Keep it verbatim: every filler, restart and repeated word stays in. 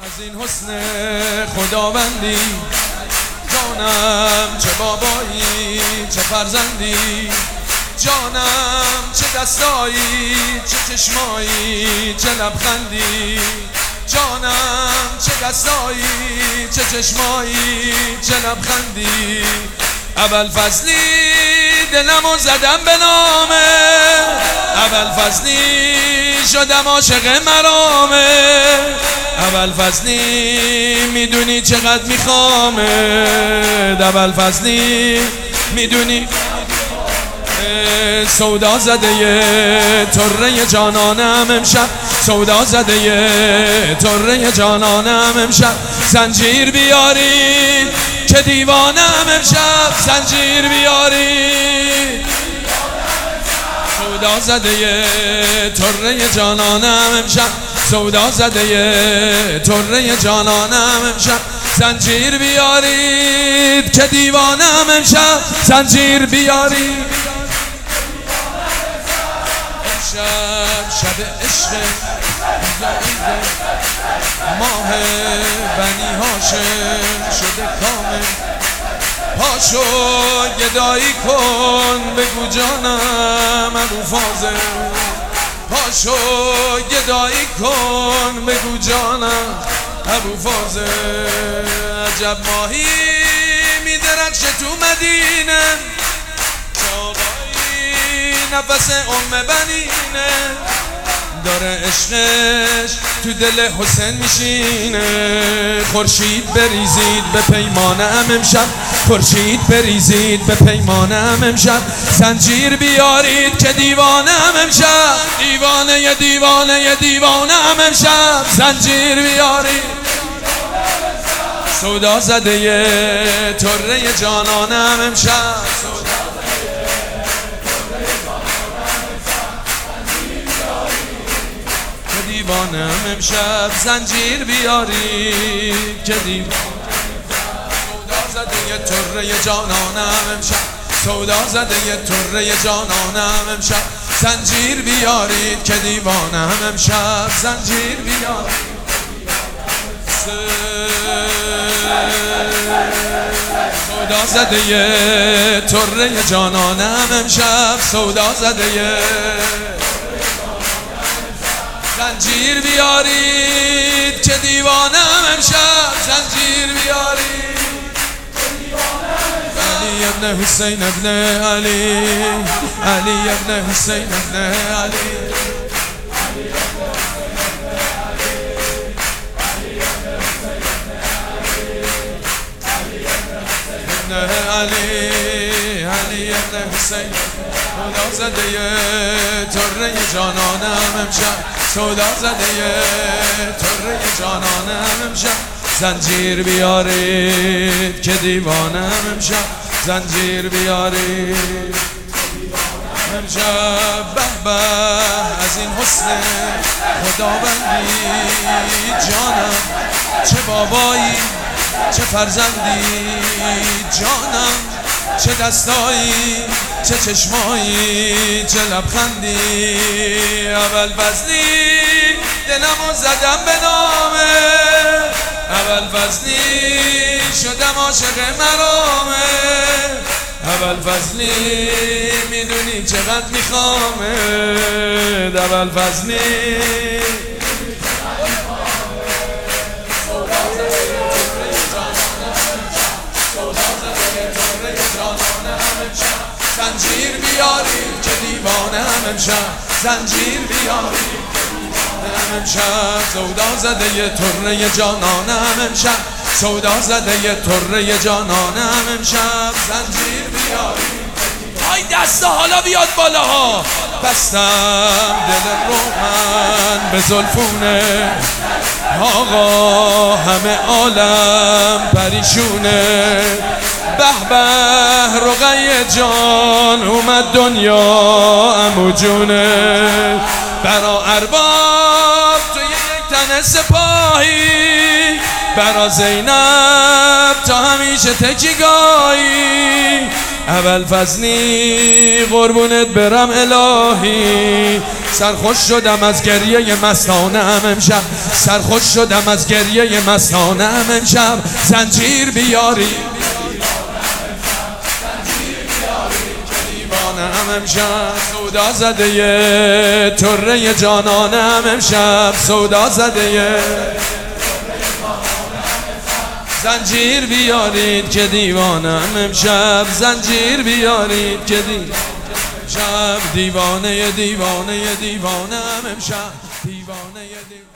از این حسن خداوندی، جانم چه بابایی چه فرزندی، جانم چه دستایی چه چشمایی چه لبخندی، جانم چه دستایی چه چشمایی چه لبخندی. اول فصلی دلمو زدم به نامه، اول فصلی شدم عاشق مرامه، اول فصلی میدونی چقدر میخوامه، اول فصلی میدونی سودا زده طره جانانم امشب، سودا زده طره جانانم امشب، زنجیر بیارید که دیوانم امشب، زنجیر بیارید سودا زده طره جانانم امشب، سودا زده طره جانانم امشب، زنجیر بیارید که دیوانم امشب، زنجیر بیارید امشب شب عشق ماه بنی هاشم شده کامل، پاشو گدایی کن بگو جانم ابو فاضل، پاشو گدایی کن بگو جانم ابو فاضل. عجب ماهی میدرخشه تو مدینه، نفس ام بنینه، داره عشقش تو دل حسین میشینه. خورشید بریزید به پیمانم امشب، خورشید بریزید به پیمانم امشب، زنجیر بیارید که دیوانم امشب، دیوانه ی دیوانه ی دیوانم امشب، زنجیر بیارید سودا زده طره جانانم امشب، دیوانم امشب، زنجیر بیارید که دیوانم سودا زده طره جانانم امشب، سودا زده طره جانانم امشب، زنجیر بیارید که دیوانم امشب، زنجیر بیارید سودا زده طره جانانم امشب، سودا زده زنجیر بیارید که دیوانم امشب، زنجیر بیارید علی ابن حسین ابن علی، علی ابن حسین ابن علی، ابن علی، علی ابن حسین، سودا زده طره جانانم امشب، سودا زده طره جانانم امشب، زنجیر بیارید که دیوانم امشب، زنجیر بیارید امشب. به به از این حسن خداوندی، جانم چه بابایی چه فرزندی، جانم چه دستایی چه چشمایی چه لبخندی. اول فصلی دلمو زدم به نامه، اول فصلی شدم عاشق مرامه، اول فصلی میدونی چقدر میخوامه، اول فصلی زنجیر بیارید که دیوانم امشب، زنجیر بیارید که دیوانم امشب، سودا زده طره جانانم امشب، سودا زده طره جانانم امشب، زنجیر بیارید آی دستا حالا بیاد بالاها. بستم دل روحن به زلفونه، آقا همه عالم پریشونه، به به رقیه جان اومد دنیا عمو جونه، برا ارباب تو یک تن سپاهی، برا زینب تا همیشه تکیگاهی، اول فضلی قربونت برم الهی، سرخوش شدم از گریه مستانم امشب، سرخوش شدم از گریه مستانم امشب. زنجیر بیاری دیوانم امشب، سودا زده طره جانانم امشب، سودا زده. زنجیر بیارید که دیوانم امشب، زنجیر بیارید که دیوانم امشب، دیوانه دیوانه دیوانم امشب، دیوانه دیوانه.